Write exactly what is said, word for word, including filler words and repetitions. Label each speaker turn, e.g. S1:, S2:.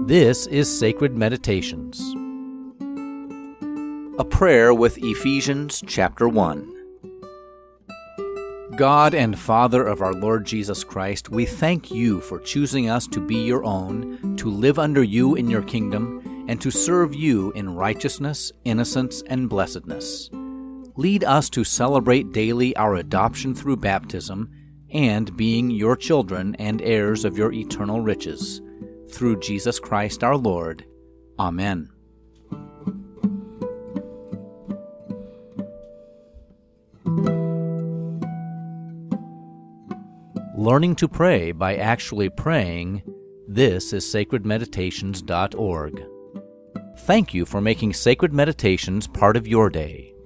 S1: This is Sacred Meditations. A prayer with Ephesians chapter one. God and Father of our Lord Jesus Christ, we thank you for choosing us to be your own, to live under you in your kingdom, and to serve you in righteousness, innocence, and blessedness. Lead us to celebrate daily our adoption through baptism and being your children and heirs of your eternal riches. Through Jesus Christ our Lord. Amen. Learning to pray by actually praying. This is sacred meditations dot org. Thank you for making Sacred Meditations part of your day.